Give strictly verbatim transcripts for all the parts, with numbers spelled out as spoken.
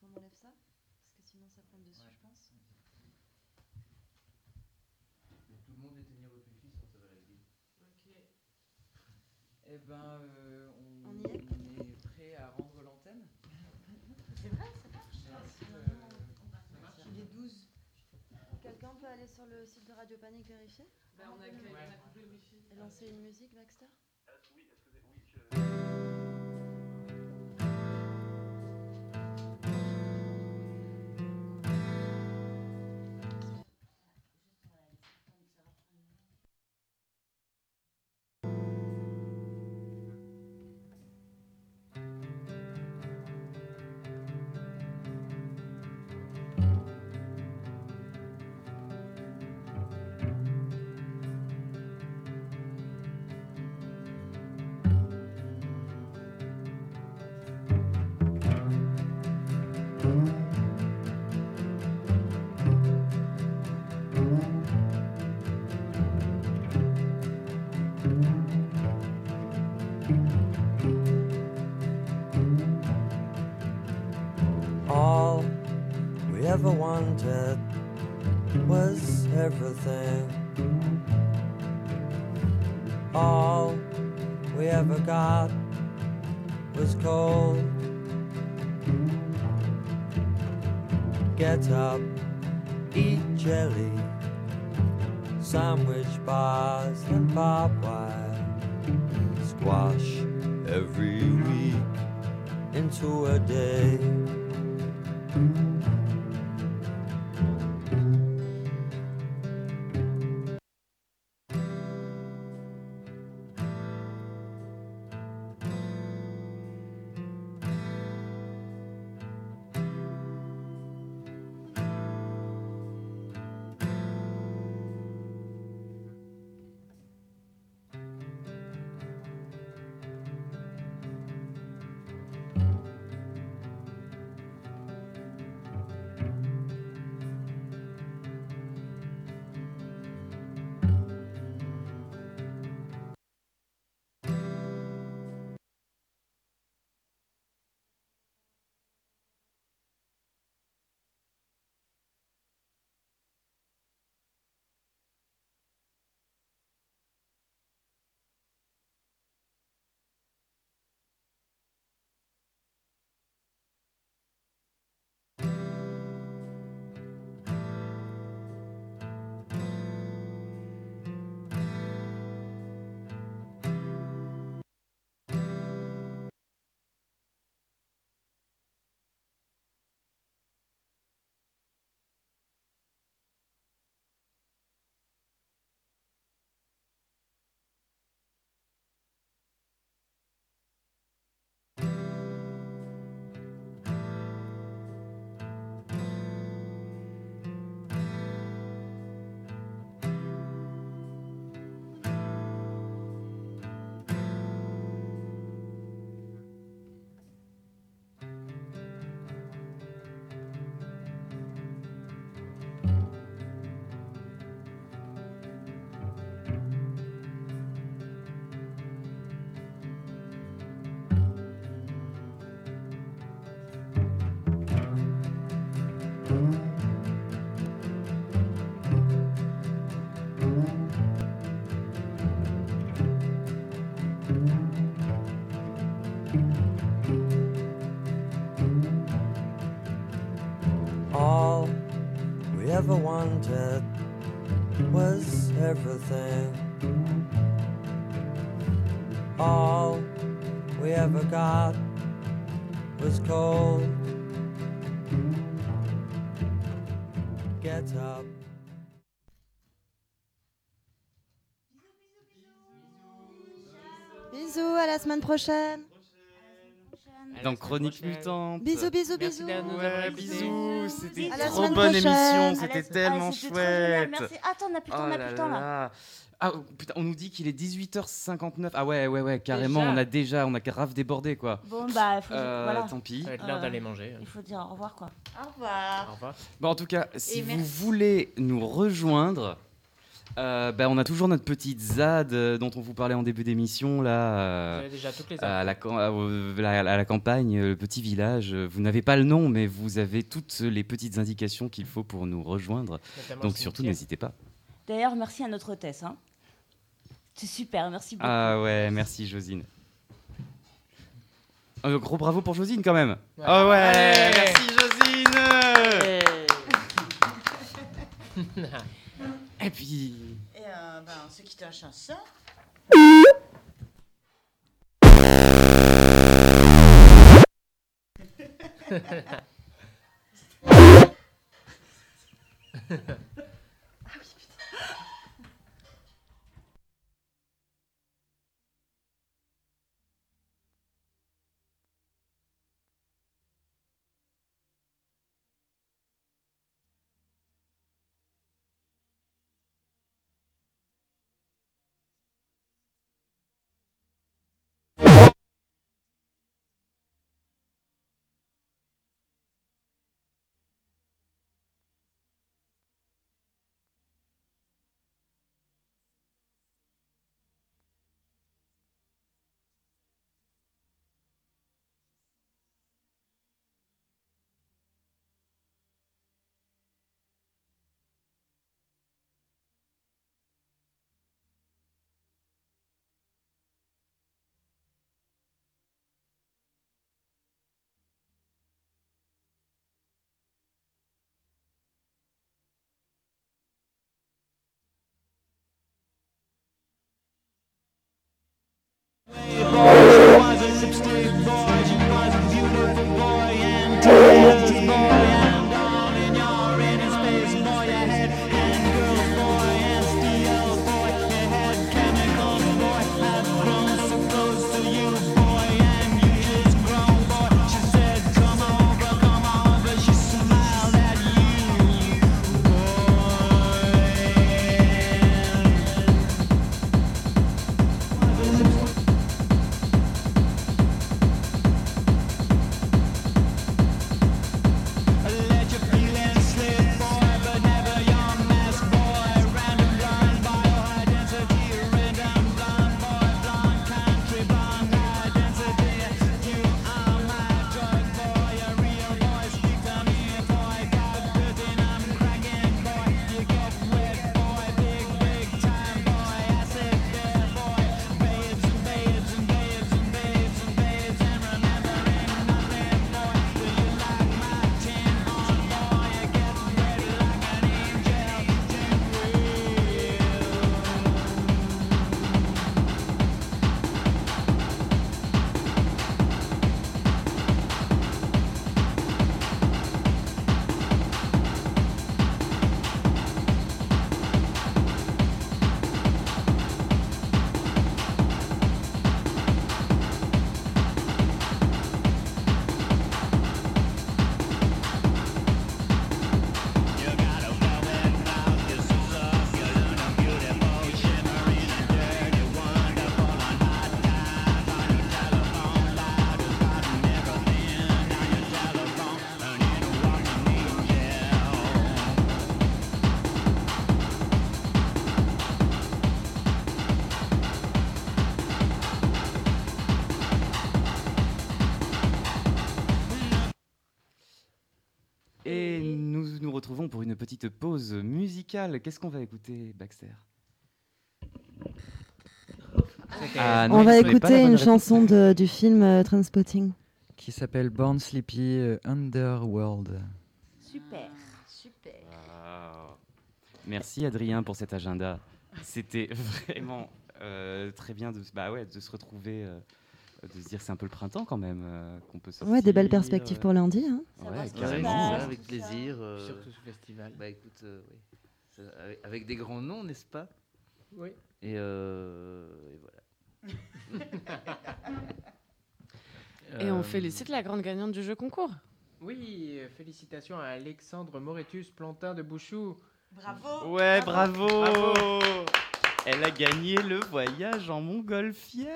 qu'on enlève ça, parce que sinon ça prend le dessus, ouais. Je pense. Donc tout le monde éteignait votre wifi, sinon ça va laguer. Ok. Eh ben, euh, on, on, y est on est prêt à rendre l'antenne. C'est vrai, ça marche. Merci, euh, euh, ça marche. Il est douze. Quelqu'un peut aller sur le site de Radio Panique vérifier? Bah, on, a, ouais. on a coupé le wifi. Et lancer une musique, Baxter? Est-ce, oui, est-ce que c'est... Oui, je... All we ever wanted was everything. All we ever got was cold. Get up, eat jelly, sandwich bars and barbed wire. Squash every week into a day. All we ever wanted was everything. All we ever got was cold. Get up. Bisous, à la semaine prochaine. Dans Chronique Mutante. Bisous, bisous, Merci bisous. d'avoir nous Ouais, avoir bisous. écoutés. C'était À la trop semaine bonne prochaine. émission. À la C'était semaine- tellement ah, c'était trop génial, chouette. merci. Attends, on a plus le temps, Oh on a là plus le temps là. là. Ah oh, putain, on nous dit qu'il est dix-huit heures cinquante-neuf. Ah ouais, ouais, ouais, carrément. Déjà On a déjà, on a grave débordé quoi. Bon bah, faut dire, Euh, voilà. Tant pis. Ça va être l'heure Euh, d'aller manger. Il faut dire au revoir quoi. Au revoir. Au revoir. Bon, en tout cas, si Et vous merci. voulez nous rejoindre, Euh, bah, on a toujours notre petite Z A D euh, dont on vous parlait en début d'émission là. euh, Vous avez déjà toutes les à, infos. la, cam- à, au- à la- à la campagne, euh, le petit village. Euh, Vous n'avez pas le nom, mais vous avez toutes les petites indications qu'il faut pour nous rejoindre. Notamment Donc le surtout, cimetière. n'hésitez pas. D'ailleurs, merci à notre hôtesse. Hein. C'est super, merci beaucoup. Ah ouais, merci Josine. Un gros bravo pour Josine quand même. Ouais. Ah ouais, Allez. merci Josine. Et puis. Et euh, ben, on se quitte en chanson. Et nous nous retrouvons pour une petite pause musicale. Qu'est-ce qu'on va écouter, Baxter? Ah, non, On il va serait pas la écouter bonne une réponse. chanson de- du film euh, Trainspotting. Qui s'appelle Born Sleepy euh, Underworld. Super, super. Wow. Merci Adrien pour cet agenda. C'était vraiment euh, très bien de, bah ouais, de se retrouver, euh, de se dire que c'est un peu le printemps quand même, euh, qu'on peut sortir. Ouais, des belles perspectives euh, pour lundi. Hein. Ça Ouais, va se carrément. passer. ça, avec plaisir. euh, Surtout ce festival. Bah écoute, euh, oui. Ça, avec, avec des grands noms, n'est-ce pas? Oui. Et, euh, et voilà. Et on Euh, félicite la grande gagnante du jeu concours. Oui, euh, félicitations à Alexandre Moretus, plantain de Bouchou. Bravo. Ouais, bravo. Bravo. Elle a gagné le voyage en montgolfière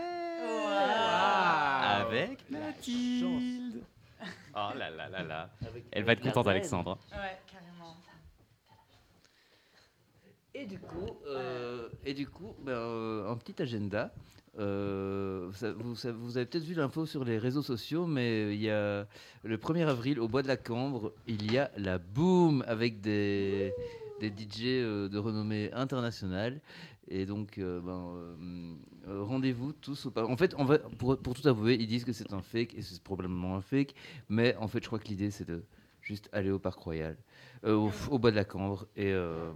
Wow. avec La Mathilde. Oh là là là là. Avec, Elle va être avec la contente, reine. Alexandre. Ouais, carrément. Et du coup, euh, et du coup ben, euh, un petit agenda. Euh, ça- vous, ça- vous avez peut-être vu l'info sur les réseaux sociaux, mais il y a le premier avril au Bois de la Cambre, il y a la Boom avec des, des D J euh, de renommée internationale. Et donc, euh, ben, euh, euh, rendez-vous tous au. En fait, on va, pour, pour tout avouer, ils disent que c'est un fake et c'est probablement un fake, mais en fait, je crois que l'idée c'est de juste aller au Parc Royal, euh, au, au Bois de la Cambre et. euh,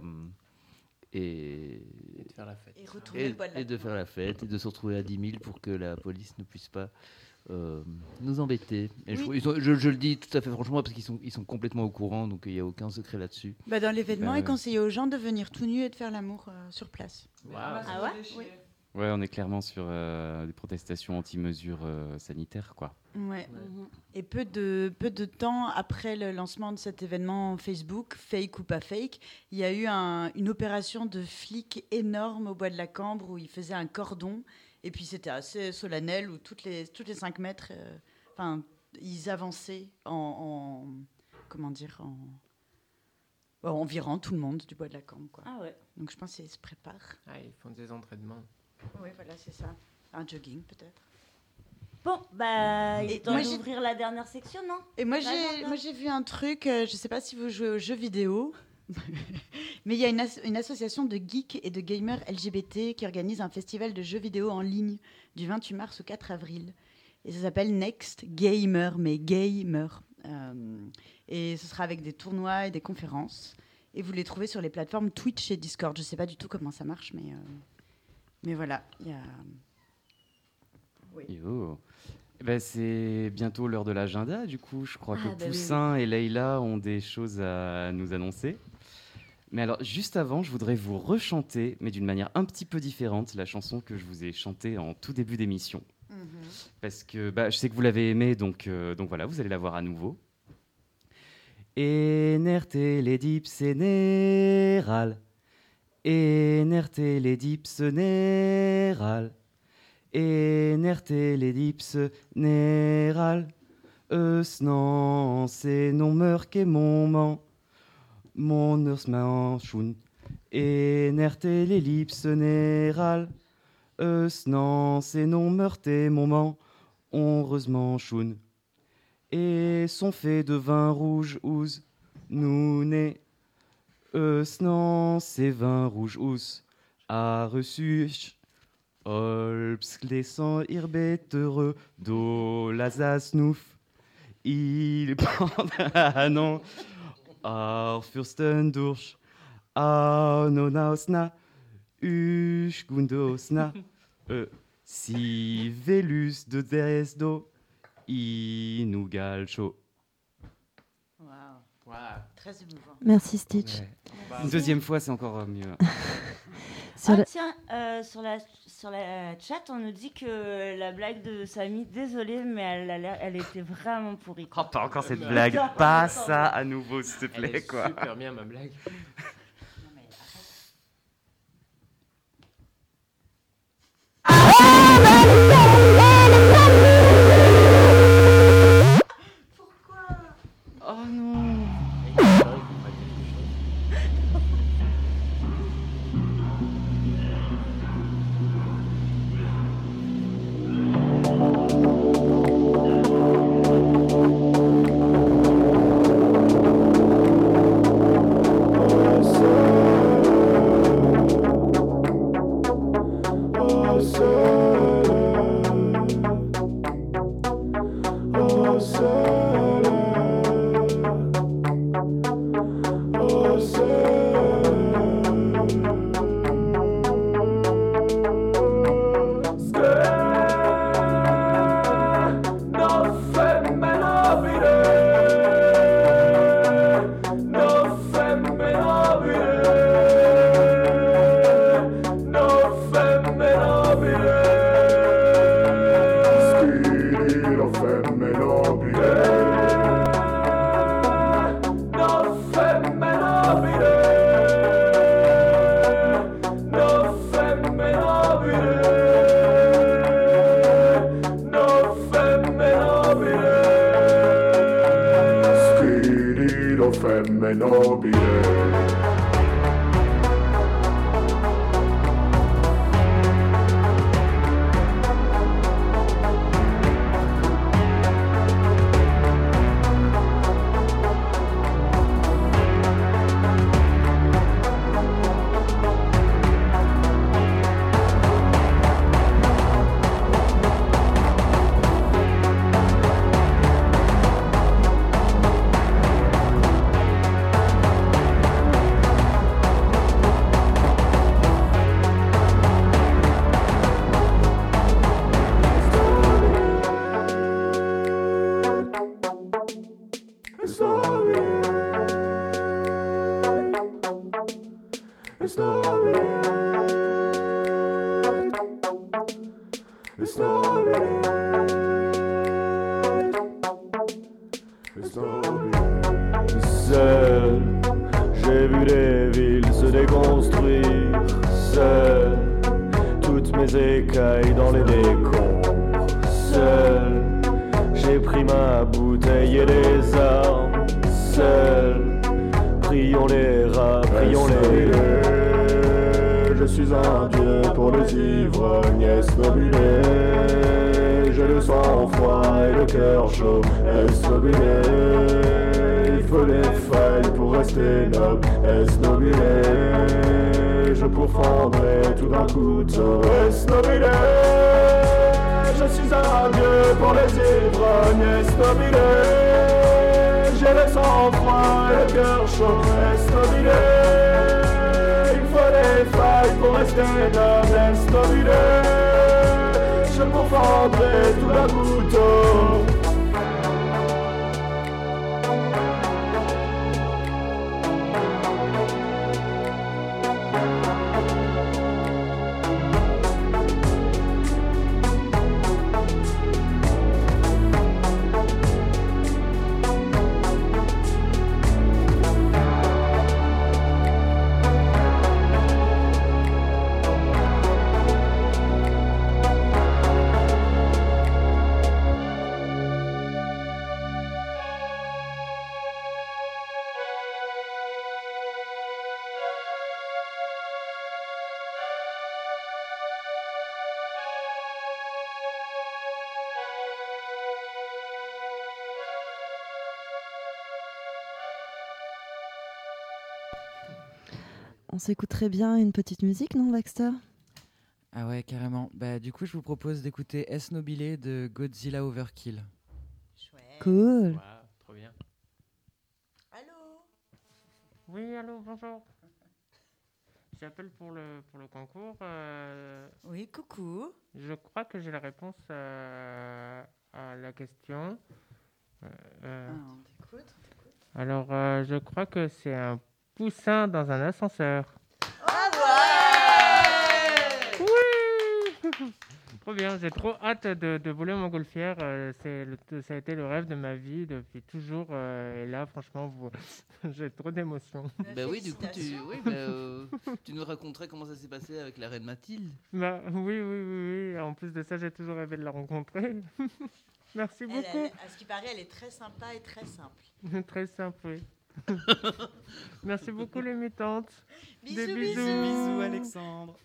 et, Et de faire la fête. Et retourner et, le bois de la et de faire la fête et de se retrouver à dix mille pour que la police ne puisse pas euh, nous embêter. Et je, Oui. ils sont- je- je le dis tout à fait franchement parce qu'ils sont, ils sont complètement au courant, donc il n'y a aucun secret là-dessus. Bah, dans l'événement, Ben, il conseillait aux gens de venir tout nus et de faire l'amour euh, sur place. Waouh. Ah ouais Oui. Ouais, on est clairement sur euh, des protestations anti-mesures euh, sanitaires, quoi. Ouais. Mhm. Et peu de, peu de temps après le lancement de cet événement Facebook, fake ou pas fake, il y a eu un- une opération de flics énorme au Bois de la Cambre où ils faisaient un cordon. Et puis c'était assez solennel où toutes les, toutes les cinq mètres, euh, enfin, ils avançaient en, en- comment dire, en, bon, en virant tout le monde du Bois de la Cambre, quoi. Ah ouais. Donc je pense qu'ils se préparent. Ah, ils font des entraînements. Oui, voilà, c'est ça. Un jogging peut-être. Bon, bah, il Et est temps moi, j'ai- d'ouvrir la dernière section, non? Et moi, Bah, j'ai, j'entends. moi, j'ai vu un truc, euh, je sais pas si vous jouez aux jeux vidéo, mais il y a une, as- une association de geeks et de gamers L G B T qui organise un festival de jeux vidéo en ligne du vingt-huit mars au quatre avril. Et ça s'appelle Next Gamer, mais gamer. Euh, et ce sera avec des tournois et des conférences. Et vous les trouvez sur les plateformes Twitch et Discord. Je sais pas du tout comment ça marche, mais, euh, mais voilà, il y a... Oui. Yo. Eh ben, c'est bientôt l'heure de l'agenda, du coup. Je crois Ah, que bah oui, Poussin et Leïla ont des choses à nous annoncer. Mais alors, juste avant, je voudrais vous rechanter, mais d'une manière un petit peu différente, la chanson que je vous ai chantée en tout début d'émission. Parce que bah, je sais que vous l'avez aimée, donc, euh, donc voilà, vous allez la voir à nouveau. Enerte les dips général. Enerte les dips général. Enerte les dips général. Eus non, c'est non meurk et mon man. Mon eus man choun. Enerte les dips général. Eus non, c'est non meurt et mon man. Heureusement choun. Et sont faits de vin rouge ouz. Nous né. Eus non, c'est vin rouge ouz. A reçu. Olps glissant irbet heureux. Do l'Alsace nouf. Il ah non. Ar Fürstendurch. A nonausna. Usch gundosna. Euh, si Vélus de Desdo. Inugal chaud. Waouh, Waouh. très émouvant. Merci Stitch. Une deuxième fois, c'est encore euh, mieux. Sur Ah le- tiens, euh, sur, la, sur la chat, on nous dit que la blague de Samy, désolée, mais elle, a l'air- elle était vraiment pourrie. Oh, quoi. pas encore cette Non. blague. Non, Pas non, ça à nouveau, s'il te Elle plaît, est quoi. super bien, ma blague. Non, mais arrête. Oh non. Et il y a un qui fera quelque chose. Spirito femminile. Seul, j'ai vu les villes se déconstruire. Seul, toutes mes écailles dans les décombres. Seul, j'ai pris ma bouteille et les armes. Seul, prions les rats, prions les rats. Je suis un dieu pour les ivrognes esnobilés. J'ai le sang froid et le cœur chaud esnobilé. Il faut des failles pour rester noble esnobilé. Je pourfendrai tout d'un couteau esnobilé. Je suis un dieu pour les ivrognes esnobilés. J'ai le sang froid et le cœur chaud esnobilé. Il faut des failles pour rester noble esnobilé. Je pourfendrai tout d'un couteau. On s'écouterait bien une petite musique, non, Baxter? Ah ouais, carrément. Bah, du coup, je vous propose d'écouter Esnobilé de Godzilla Overkill. Cool. Wow, trop bien. Allô? Oui, allô, bonjour. J'appelle pour le, pour le concours. euh, Oui, coucou. Je crois que j'ai la réponse à, à la question. Euh, euh, Ah, on t'écoute, on t'écoute. alors, euh, je crois que c'est un poussin dans un ascenseur. Oui. Trop bien, j'ai trop hâte de, de voler en montgolfière. euh, c'est le- ça a été le rêve de ma vie depuis toujours. euh, et là, franchement, vous- j'ai trop d'émotions. Bah oui, du coup, tu, oui, bah, euh, tu nous raconterais comment ça s'est passé avec la reine Mathilde. Bah, oui, oui, oui, oui. En plus de ça, j'ai toujours rêvé de la rencontrer. Merci Elle, beaucoup. elle- à ce qui paraît, elle est très sympa et très simple. Très simple, oui. Merci beaucoup, les mutantes. Bisous, Des bisous. bisous. Bisous, Alexandre.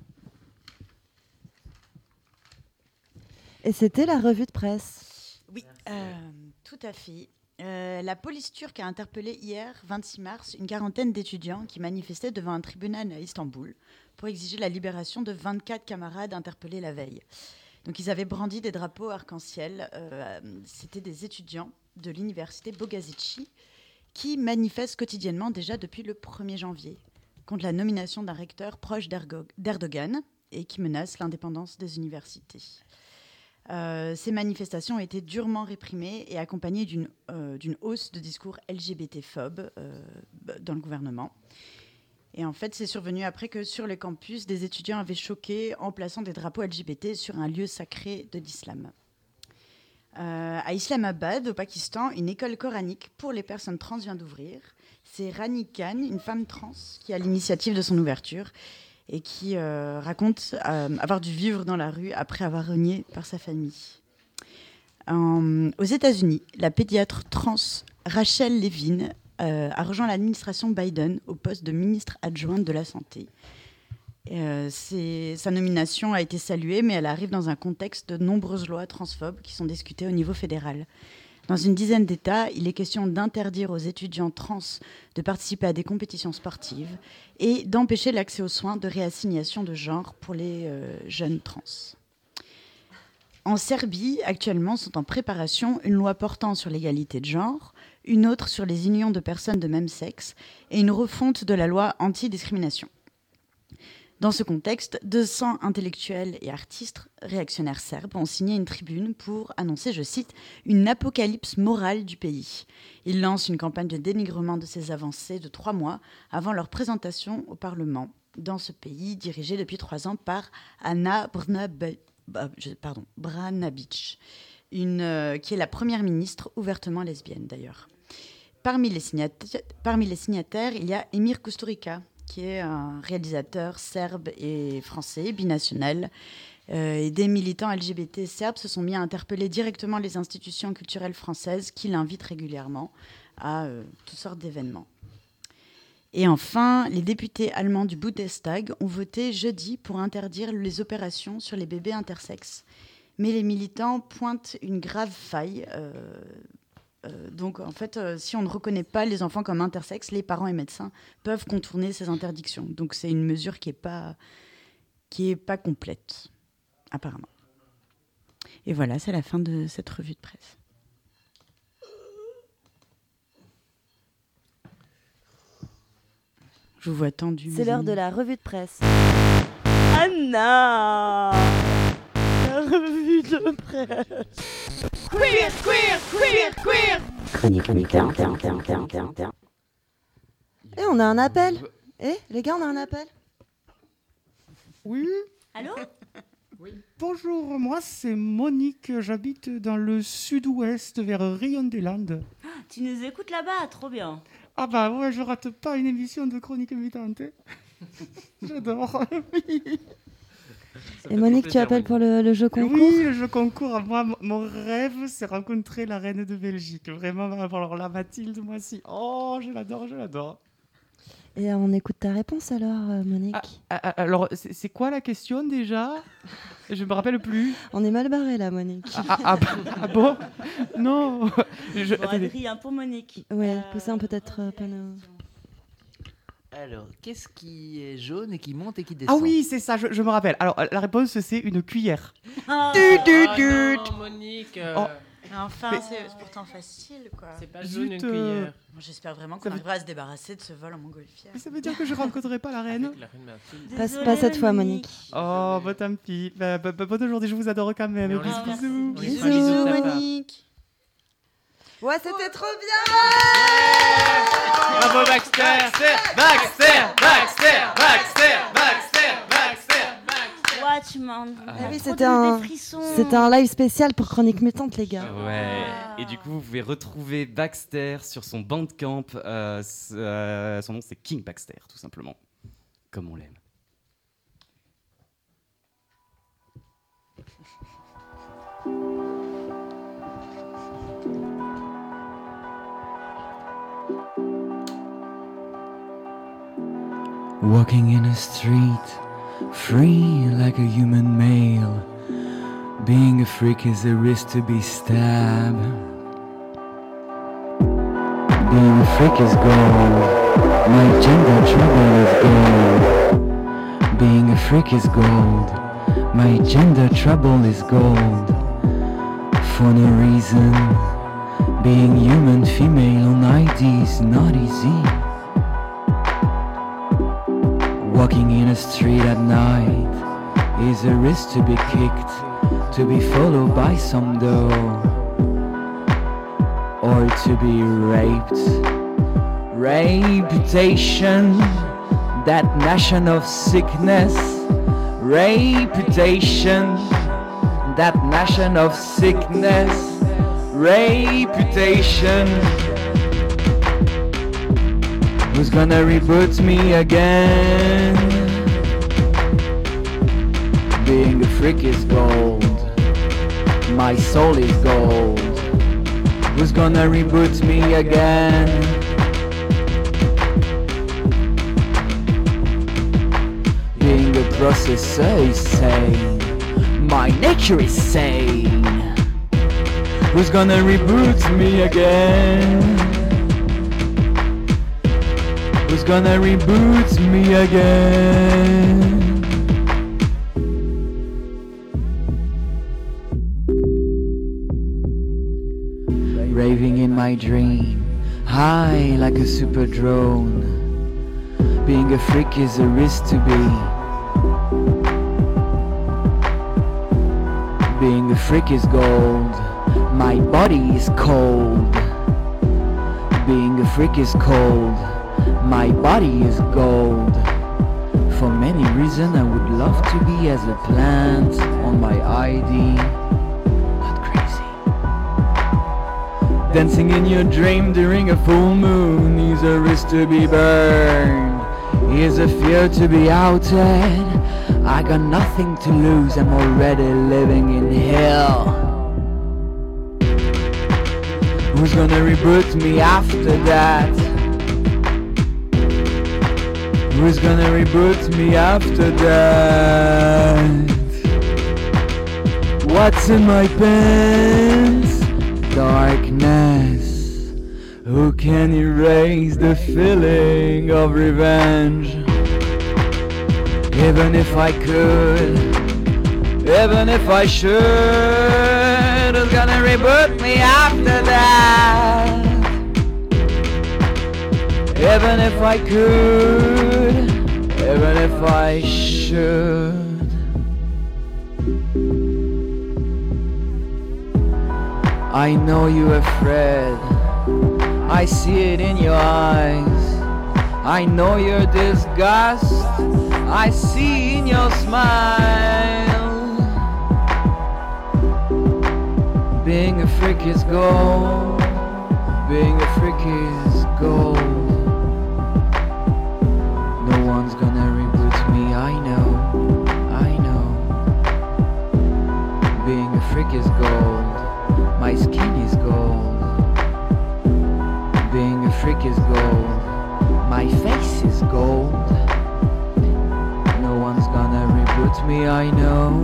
Et c'était la revue de presse. Oui, euh, tout à fait. Euh, la police turque a interpellé hier, vingt-six mars, une quarantaine d'étudiants qui manifestaient devant un tribunal à Istanbul pour exiger la libération de vingt-quatre camarades interpellés la veille. Donc, ils avaient brandi des drapeaux arc-en-ciel. Euh, C'était des étudiants de l'université Bogazici qui manifestent quotidiennement déjà depuis le premier janvier contre la nomination d'un recteur proche d'Ergo- d'Erdogan et qui menace l'indépendance des universités. Euh, ces manifestations ont été durement réprimées et accompagnées d'une euh, d'une hausse de discours L G B T-phobes euh, dans le gouvernement. Et en fait, c'est survenu après que sur le campus, des étudiants avaient choqué en plaçant des drapeaux L G B T sur un lieu sacré de l'islam. Euh, à Islamabad, au Pakistan, une école coranique pour les personnes trans vient d'ouvrir. C'est Rani Khan, une femme trans, qui a l'initiative de son ouverture et qui euh, raconte euh, avoir dû vivre dans la rue après avoir renié par sa famille. Euh, aux États-Unis, la pédiatre trans Rachel Levine euh, a rejoint l'administration Biden au poste de ministre adjointe de la Santé. Euh, c'est- sa nomination a été saluée, mais elle arrive dans un contexte de nombreuses lois transphobes qui sont discutées au niveau fédéral. Dans une dizaine d'États, il est question d'interdire aux étudiants trans de participer à des compétitions sportives et d'empêcher l'accès aux soins de réassignation de genre pour les euh, jeunes trans. En Serbie, actuellement, sont en préparation une loi portant sur l'égalité de genre, une autre sur les unions de personnes de même sexe et une refonte de la loi anti-discrimination. Dans ce contexte, deux cents intellectuels et artistes réactionnaires serbes ont signé une tribune pour annoncer, je cite, « une apocalypse morale du pays ». Ils lancent une campagne de dénigrement de ces avancées de trois mois avant leur présentation au Parlement dans ce pays, dirigé depuis trois ans par Ana Brnabe- bah, je- pardon, Brnabić, une, euh, qui est la première ministre ouvertement lesbienne d'ailleurs. Parmi les, signata- parmi les signataires, il y a Emir Kusturica, qui est un réalisateur serbe et français, binational. Euh, et des militants L G B T serbes se sont mis à interpeller directement les institutions culturelles françaises qui l'invitent régulièrement à euh, toutes sortes d'événements. Et enfin, les députés allemands du Bundestag ont voté jeudi pour interdire les opérations sur les bébés intersexes. Mais les militants pointent une grave faille. Euh, euh, donc, en fait, euh, si on ne reconnaît pas les enfants comme intersexes, les parents et médecins peuvent contourner ces interdictions. Donc, c'est une mesure qui n'est pas, qui est pas complète, apparemment. Et voilà, c'est la fin de cette revue de presse. Je vous vois tendu. C'est l'heure de la revue de presse. Anna, la revue de presse. Queer, queer, queer, queer. Chronique, chronique, Et on a un appel. Eh, les gars, on a un appel. Oui. Allô? Oui. Bonjour, moi c'est Monique, j'habite dans le sud-ouest vers Rion-des-Landes. Tu nous écoutes là-bas, trop bien. Ah bah ouais, je rate pas une émission de Chronique Mutante. J'adore. Et Monique, tu appelles pour le, le jeu concours? Oui, le jeu concours. Moi, m- mon rêve, c'est rencontrer la reine de Belgique. Vraiment, alors la Mathilde, moi aussi. Oh, je l'adore, je l'adore. Et on écoute ta réponse alors, euh, Monique. Ah, ah, alors, c'est, c'est quoi la question déjà? Je me rappelle plus. On est mal barré là, Monique. Ah, ah, ah, ah bon? Non. Je, Bon, attendez. Adrien, pour Monique. Ouais, Euh, poussez un peut-être euh, pas nos- Alors, qu'est-ce qui est jaune et qui monte et qui descend? Ah oui, c'est ça, je, je me rappelle. Alors, la réponse, c'est une cuillère. Ah, Du, du, Ah du. non, Monique. euh, Oh. Enfin, Mais- c'est c'est pourtant facile, quoi. C'est pas jaune une Zut, euh, cuillère. Bon, j'espère vraiment Ça qu'on veut- arrivera à se débarrasser de ce vol en montgolfière. Mais ça veut dire que je rencontrerai pas la reine? Avec la reine Mathilde. Pas, Désolée, pas cette fois, Monique. Oh, bah tant pis. Bah, bah, bah, bonne aujourd'hui, je vous adore quand même. Mais on Bisous, l'espère. bisous. On Bisous, l'espère. Bisous de ta part. Monique. Ouais, c'était trop bien. Bravo Baxter. Baxter, Baxter, Baxter, Baxter, Baxter, Baxter. Watchman. Ah Ah oui, trop c'était donné un, des frissons. c'était un live spécial pour Chronique Mutante, les gars. Ouais. Et du coup, vous pouvez retrouver Baxter sur son Bandcamp. Euh, c- euh, son nom, c'est King Baxter, tout simplement. Comme on l'aime. Walking in a street, free like a human male. Being a freak is a risk to be stabbed. Being a freak is gold. My gender trouble is gold. Being a freak is gold. My gender trouble is gold. For no reason. Being human female on I D is not easy. Walking in a street at night is a risk to be kicked, to be followed by some doe, or to be raped. Reputation, that nation of sickness. Reputation, that nation of sickness. Reputation. Who's gonna reboot me again? Being a freak is gold. My soul is gold. Who's gonna reboot me again? Being a processor is sane. My nature is sane. Who's gonna reboot me again? Who's gonna reboot me again? Raving in my dream, high like a super drone. Being a freak is a risk to be. Being a freak is gold. My body is cold. Being a freak is cold. My body is gold. For many reasons I would love to be as a plant on my I D. Not crazy. Dancing in your dream during a full moon is a risk to be burned, is a fear to be outed. I got nothing to lose, I'm already living in hell. Who's gonna reboot me after that? Who's gonna reboot me after that? What's in my pants? Darkness. Who can erase the feeling of revenge? Even if I could, even if I should, who's gonna reboot me after that? Even if I could, even if I should. I know you're afraid, I see it in your eyes. I know your disgust, I see in your smile. Being a freak is gold, being a freak is gold. No one's gonna reboot me, I know, I know. Being a freak is gold. My skin is gold. Being a freak is gold. My face is gold. No one's gonna reboot me, I know.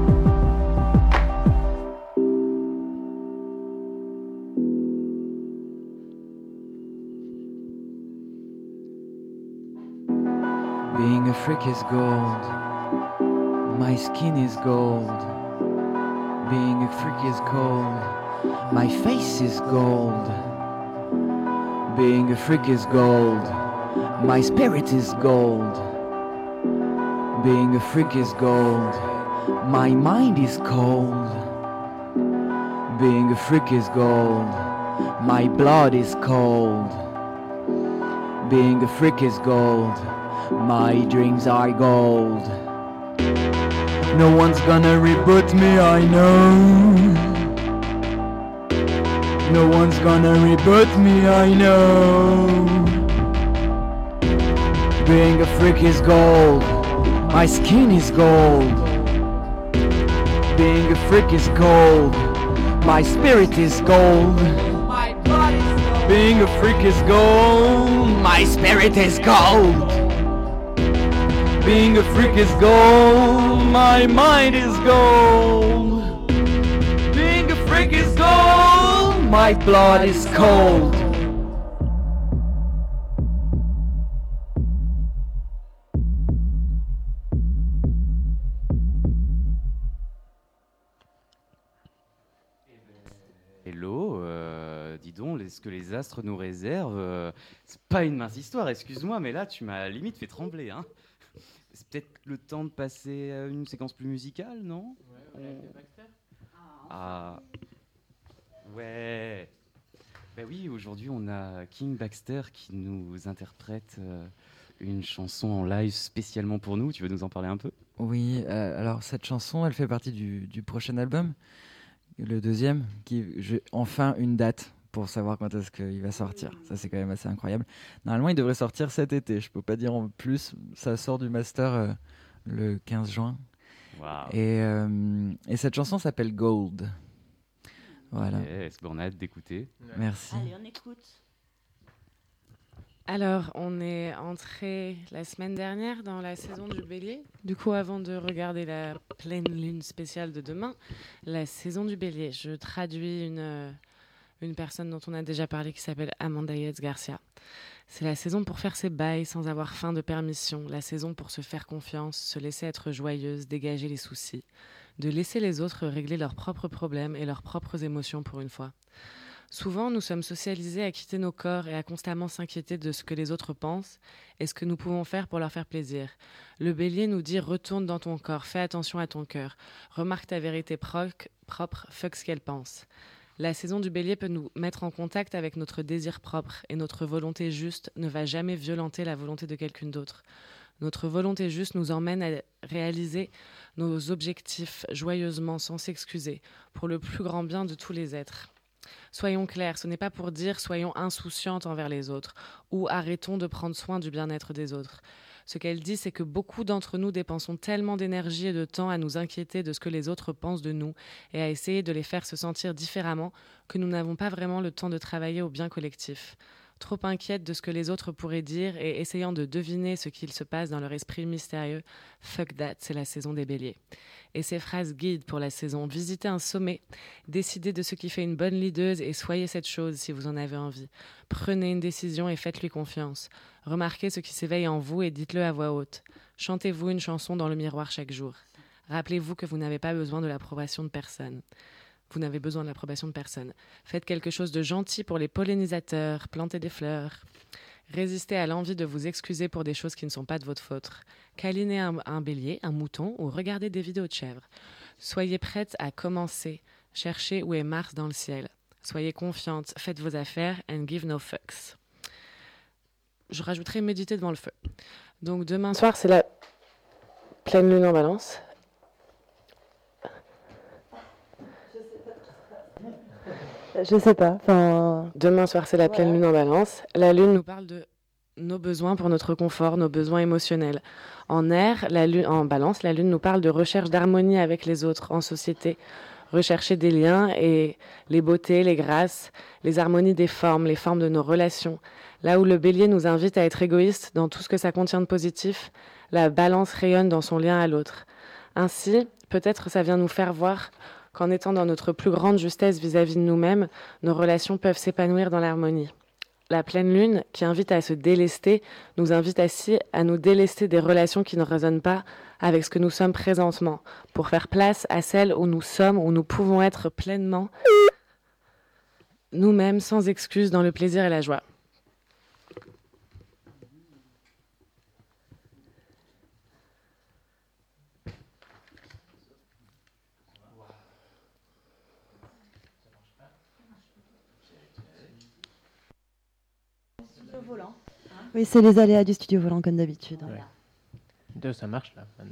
Being a freak is gold. My skin is gold. Being a freak is cold. My face is gold. Being a freak is gold. My spirit is gold. Being a freak is gold. My mind is cold. Being a freak is gold. My blood is cold. Being a freak is gold. My dreams are gold. No one's gonna reboot me, I know. No one's gonna reboot me, I know. Being a freak is gold. My skin is gold. Being a freak is gold. My spirit is gold. Being a freak is gold. My spirit is gold. Being a freak is gold. My mind is gold. Being a freak is gold. My blood is cold. Hello, euh, dis donc, ce que les astres nous réservent, euh, c'est pas une mince histoire, excuse-moi, mais là tu m'as limite fait trembler, hein. C'est peut-être le temps de passer à une séquence plus musicale, non? Ouais, on a fait Baxter. Ah, ouais. Ben oui, aujourd'hui on a King Baxter qui nous interprète euh, une chanson en live spécialement pour nous. Tu veux nous en parler un peu? Oui, euh, alors cette chanson, elle fait partie du, du prochain album, le deuxième, qui j'ai enfin une date pour savoir quand est-ce qu'il va sortir. Ça, c'est quand même assez incroyable. Normalement, il devrait sortir cet été. Je peux pas dire en plus. Ça sort du master euh, le quinze juin. Wow. Et, euh, et cette chanson s'appelle Gold. Voilà. Yes, on a hâte d'écouter. Merci. Allez, on écoute. Alors, on est entré la semaine dernière dans la saison du Bélier. Du coup, avant de regarder la pleine lune spéciale de demain, la saison du Bélier, je traduis une, une personne dont on a déjà parlé qui s'appelle Amanda Yates Garcia. C'est la saison pour faire ses bails sans avoir faim de permission, la saison pour se faire confiance, se laisser être joyeuse, dégager les soucis, de laisser les autres régler leurs propres problèmes et leurs propres émotions pour une fois. Souvent, nous sommes socialisés à quitter nos corps et à constamment s'inquiéter de ce que les autres pensent et ce que nous pouvons faire pour leur faire plaisir. Le Bélier nous dit « Retourne dans ton corps, fais attention à ton cœur, remarque ta vérité proc- propre, fuck ce qu'elle pense ». La saison du Bélier peut nous mettre en contact avec notre désir propre et notre volonté juste ne va jamais violenter la volonté de quelqu'un d'autre. Notre volonté juste nous emmène à réaliser nos objectifs joyeusement, sans s'excuser, pour le plus grand bien de tous les êtres. Soyons clairs, ce n'est pas pour dire soyons insouciantes envers les autres ou arrêtons de prendre soin du bien-être des autres. Ce qu'elle dit, c'est que beaucoup d'entre nous dépensons tellement d'énergie et de temps à nous inquiéter de ce que les autres pensent de nous et à essayer de les faire se sentir différemment que nous n'avons pas vraiment le temps de travailler au bien collectif. Trop inquiète de ce que les autres pourraient dire et essayant de deviner ce qu'il se passe dans leur esprit mystérieux, fuck that, c'est la saison des béliers. Et ces phrases guident pour la saison. Visitez un sommet, décidez de ce qui fait une bonne leaduse et soyez cette chose si vous en avez envie. Prenez une décision et faites-lui confiance. Remarquez ce qui s'éveille en vous et dites-le à voix haute. Chantez-vous une chanson dans le miroir chaque jour. Rappelez-vous que vous n'avez pas besoin de l'approbation de personne. Vous n'avez besoin de l'approbation de personne. Faites quelque chose de gentil pour les pollinisateurs, plantez des fleurs. Résistez à l'envie de vous excuser pour des choses qui ne sont pas de votre faute. Câlinez un, un bélier, un mouton ou regardez des vidéos de chèvres. Soyez prête à commencer. Cherchez où est Mars dans le ciel. Soyez confiante, faites vos affaires and give no fucks. Je rajouterai méditer devant le feu. Donc demain soir, c'est la pleine lune en Balance. Je sais pas. Enfin... Demain soir, c'est la pleine lune en Balance. La lune nous parle de nos besoins pour notre confort, nos besoins émotionnels. En air, la lune, en Balance, la lune nous parle de recherche d'harmonie avec les autres, en société. Rechercher des liens et les beautés, les grâces, les harmonies des formes, les formes de nos relations. Là où le bélier nous invite à être égoïste dans tout ce que ça contient de positif, la Balance rayonne dans son lien à l'autre. Ainsi, peut-être ça vient nous faire voir qu'en étant dans notre plus grande justesse vis-à-vis de nous-mêmes, nos relations peuvent s'épanouir dans l'harmonie. La pleine lune, qui invite à se délester, nous invite ainsi à nous délester des relations qui ne résonnent pas avec ce que nous sommes présentement, pour faire place à celles où nous sommes, où nous pouvons être pleinement nous-mêmes, sans excuse, dans le plaisir et la joie. Volant. Hein oui, c'est les aléas du studio volant comme d'habitude. Ouais. Deux, ça marche là maintenant.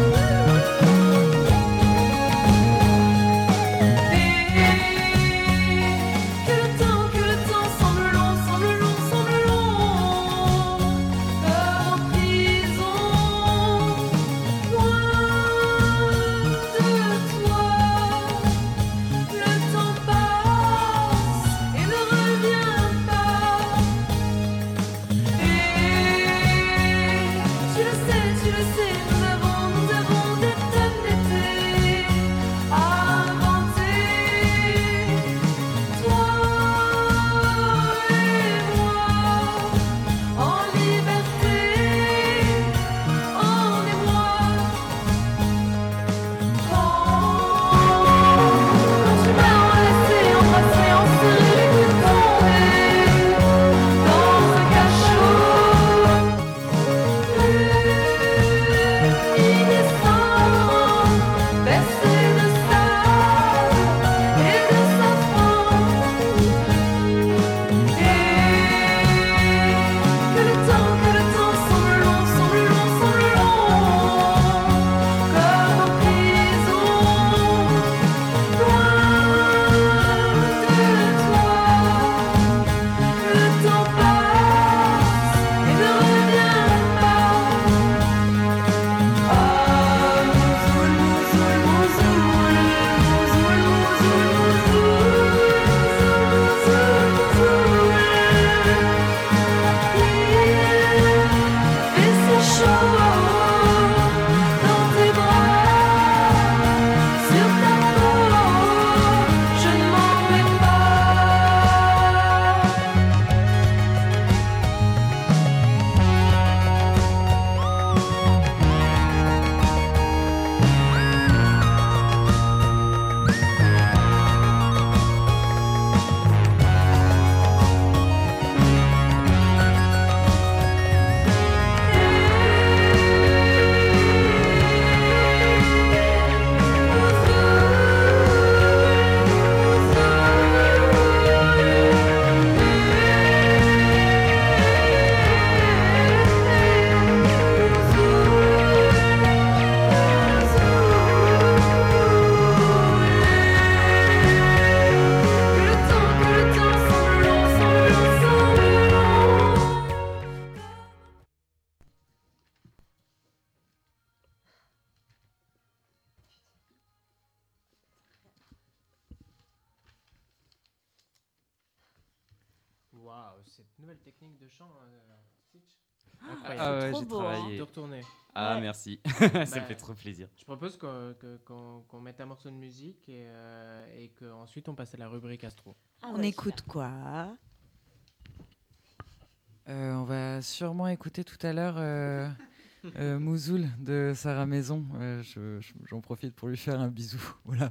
This cette nouvelle technique de chant, euh, Stitch. Ah Incroyable. ouais, C'est j'ai trop beau, travaillé. hein. De retourner. Ah, Ouais. merci. Ça me Bah, fait trop plaisir. Je propose qu'on que- qu'on- qu'on mette un morceau de musique et, euh, et qu'ensuite on passe à la rubrique Astro. Ah On ouais, écoute super. quoi Euh, on va sûrement écouter tout à l'heure euh, euh, Mouzoul de Sarah Maison. Euh, je- je- J'en profite pour lui faire un bisou. Voilà.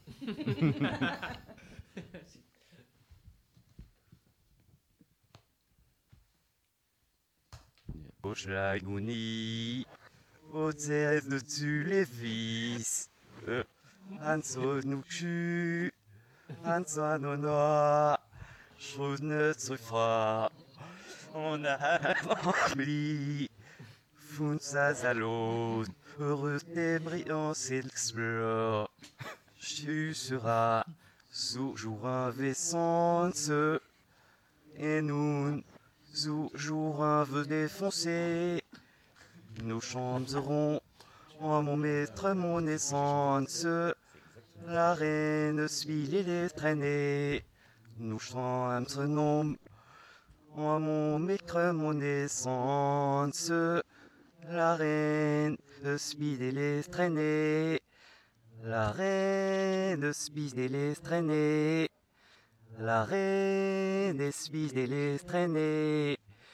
Schlaguni, au terre de tu les fils, han so nu ku, han so no no, chose notre fra, on a rempli, funza zalo, heureux et brillant s'explore, tu seras toujours un vaissance, et nous toujours un vœu défoncé, nous chanterons en mon maître, mon essence, la reine suit les traînées, nous chanterons en mon maître, mon essence, la reine suit les traînées, la reine suit les traînées. La reine est suisse et les traînées.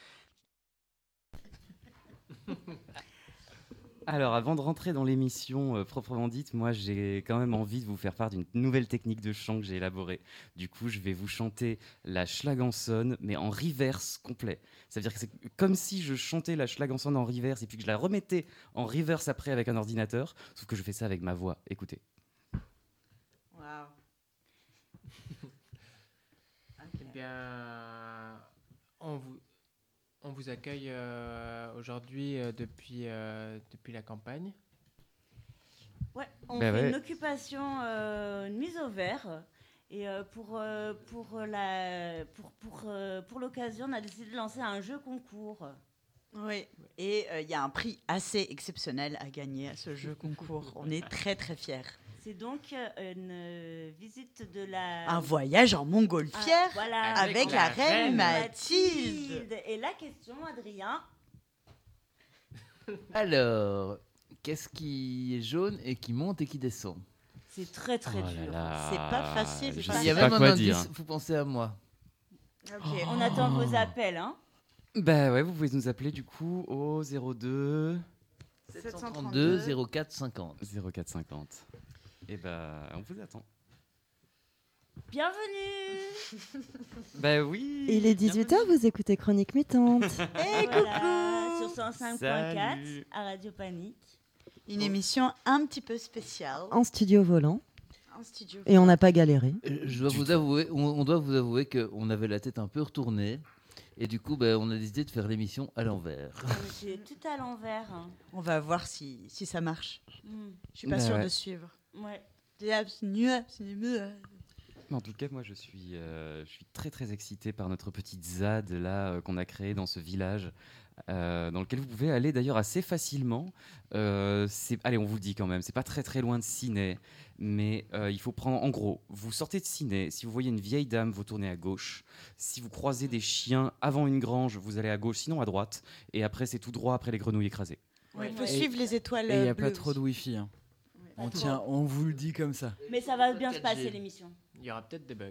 Alors, avant de rentrer dans l'émission euh, proprement dite, moi j'ai quand même envie de vous faire part d'une nouvelle technique de chant que j'ai élaborée. Du coup, je vais vous chanter la Schlaganson, mais en reverse complet. Ça veut dire que c'est comme si je chantais la Schlaganson en reverse et puis que je la remettais en reverse après avec un ordinateur, sauf que je fais ça avec ma voix. Écoutez. Waouh. Eh bien, on vous, on vous accueille euh, aujourd'hui euh, depuis, euh, depuis la campagne. Ouais, on Ben fait ouais. une occupation, euh, une mise au vert. Et euh, pour, euh, pour, la, pour, pour, euh, pour l'occasion, on a décidé de lancer un jeu concours. Oui, et il y a un prix assez exceptionnel à gagner à ce jeu concours. On est très très fiers. C'est donc euh, une euh, visite de la... Un voyage en montgolfière Ah, voilà. avec, Avec la, la reine reine Mathilde. Mathilde. Et la question, Adrien, Alors, qu'est-ce qui est jaune et qui monte et qui descend? c'est très très Oh là dur. là, C'est pas facile, je c'est Il pas y a sais même pas un quoi indice, dire. vous pensez à moi. Ok, on attend vos appels. Hein. Bah ouais, vous pouvez nous appeler du coup au zéro deux sept cent trente-deux zéro quatre cinquante. zéro quatre cinquante. Et bah, on vous attend. Bienvenue. Bah oui. Il est dix-huit heures, vous écoutez Chronique Mutante. Et voilà, sur cent cinq point quatre Salut. à Radio Panique. Une émission un petit peu spéciale. En studio volant. En studio. Et on n'a pas galéré. Euh, Je dois vous avouer, on, on doit vous avouer qu'on avait la tête un peu retournée. Et du coup, ben, on a décidé de faire l'émission à l'envers. C'est tout à l'envers. hein. On va voir si, si ça marche. Mm. Je suis pas Bah sûre ouais. de suivre. Ouais. Des abs- c'est mieux. Mais en tout cas, moi, je suis, euh, je suis très très excité par notre petite ZAD là euh, qu'on a créée dans ce village, euh, dans lequel vous pouvez aller d'ailleurs assez facilement. Euh, c'est, allez, on vous le dit quand même, c'est pas très très loin de Ciné, mais euh, il faut prendre, en gros, vous sortez de Ciné, si vous voyez une vieille dame, vous tournez à gauche. Si vous croisez des chiens avant une grange, vous allez à gauche, sinon à droite. Et après, c'est tout droit après les grenouilles écrasées. Il faut Ouais. suivre les étoiles. Et il n'y a bleues pas trop de aussi. wifi. Hein. Pas On trop. tient, on vous le dit comme ça. Mais ça va bien se quatre G. passer l'émission. Il y aura peut-être des bugs.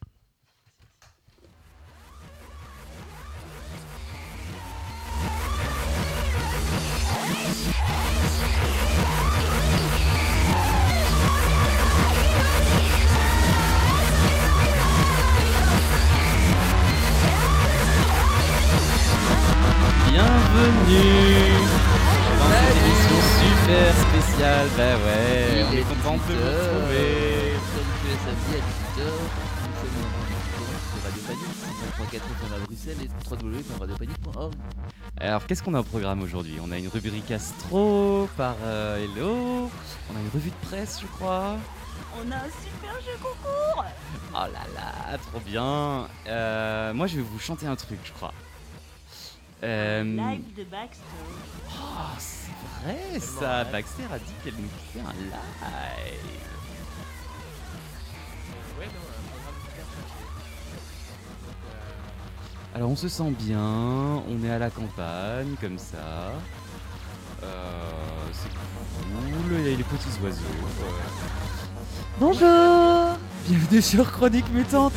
Bienvenue dans cette émission super spéciale. Bah ouais, on Il est est content de vous dix-huit heures, retrouver. Comme tous les samedis à dix-huit heures, nous sommes en sur Radio Panique, cent cinq point quatre F M à Bruxelles et w w w point radio panique point org. Alors, qu'est-ce qu'on a au programme aujourd'hui? On a une rubrique astro par euh, Hello. On a une revue de presse, je crois. On a un super jeu concours. Oh là là, trop bien. Euh, moi, je vais vous chanter un truc, je crois. Euh, Live de Baxter. Oh, c'est vrai ça. Baxter a dit qu'elle nous fait un live. Ouais, non, un programme super chargé. Donc, euh, Alors on se sent bien, on est à la campagne, comme ça. Euh, c'est cool, il y a les petits oiseaux. euh. Bonjour. Bienvenue sur Chronique Mutante.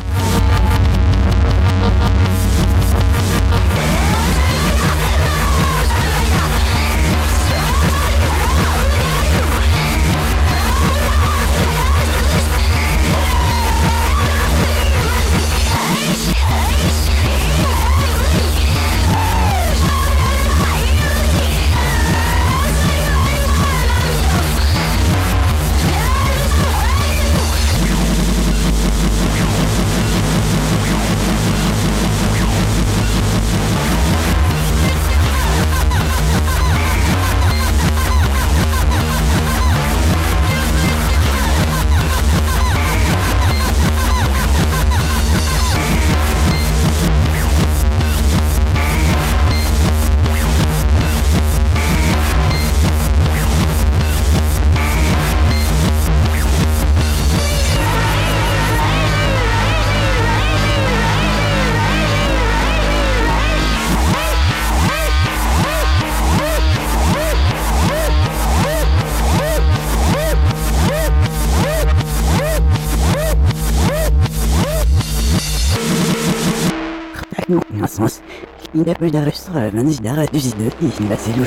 Någonstans inne där strömmen där du ser ut i hela sig.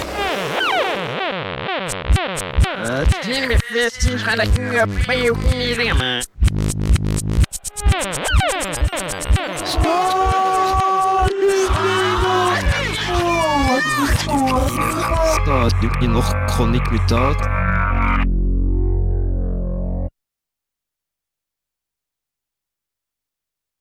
Timmerfesten ska lägga upp i Irema. Stadig i norsk Chronique Mutant.